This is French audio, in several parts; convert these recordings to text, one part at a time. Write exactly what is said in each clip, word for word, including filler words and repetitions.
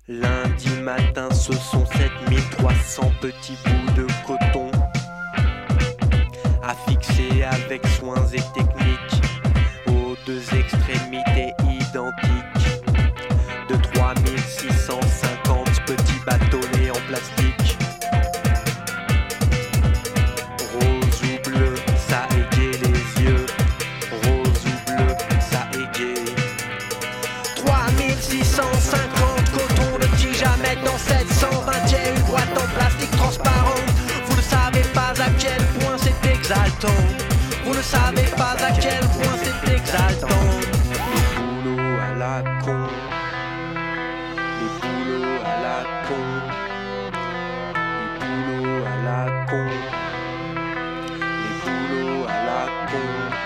Lundi matin, ce sont sept mille trois cents petits bouts de coton à fixer avec soins et techniques aux deux extrémités identiques de trois mille six cent cinquante petits bâtonnets en plastique. Rose ou bleu, ça égaye les yeux. Rose ou bleu, ça égaye. trois mille six cent cinquante cotons de tige à mettre dans sept cent vingt et une boîtes en plastique transparente. Vous ne savez pas à quel point c'est exaltant. Vous ne savez pas à quel point c'est exaltant. Les boulots à la con. Les boulots à la con. Les boulots à la con. Les boulots à la con.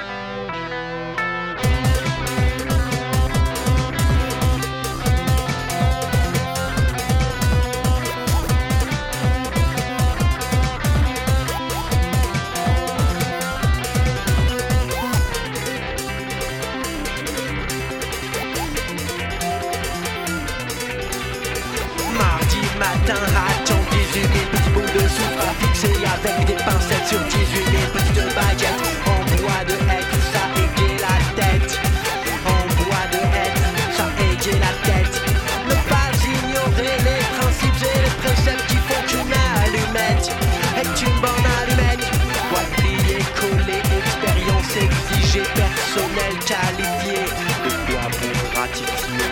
Matin, raton, dix-huit mille petits bouts de soupe à fixer avec des pincettes sur dix-huit mille petites baguettes en bois de hêtre, ça égaye la tête. En bois de hêtre, ça égaye la tête. Ne pas ignorer les principes et les préceptes qui font qu'une allumette est une bonne allumette. Boîte pliée, collée, expérience exigée, personnel qualifié, de quoi vous ratifier.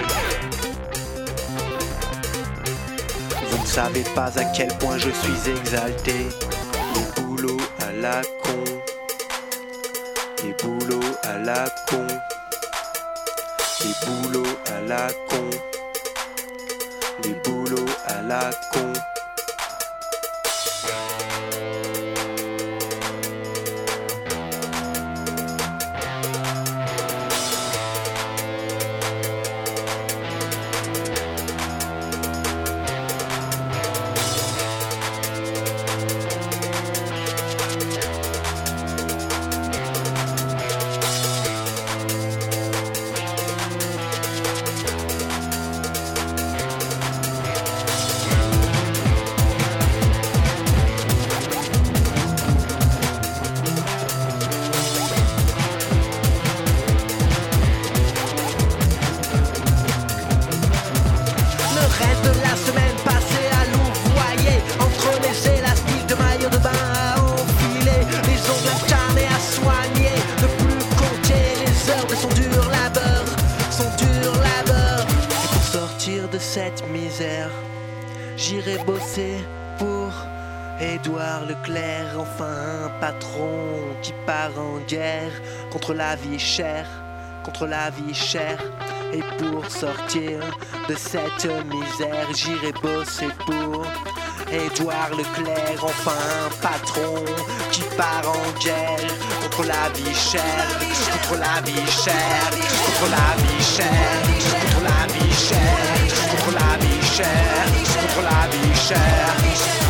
Vous ne savez pas à quel point je suis exalté. Les boulots à la con. Les boulots à la con. Les boulots à la con. Les boulots à la con. Reste de la semaine passée à louvoyer entre les élastiques de maillot de bain à enfiler, les ongles acharnés à soigner, ne plus compter les heures de son dur labeur, son dur labeur. Et pour sortir de cette misère, j'irai bosser pour Édouard Leclerc, enfin un patron qui part en guerre contre la vie chère, contre la vie chère. Et pour sortir de cette misère, j'irai bosser pour Édouard Leclerc, enfin un patron qui part en guerre contre la vie chère, contre la vie chère, contre la vie chère, contre la vie chère, contre la vie chère, contre la vie chère.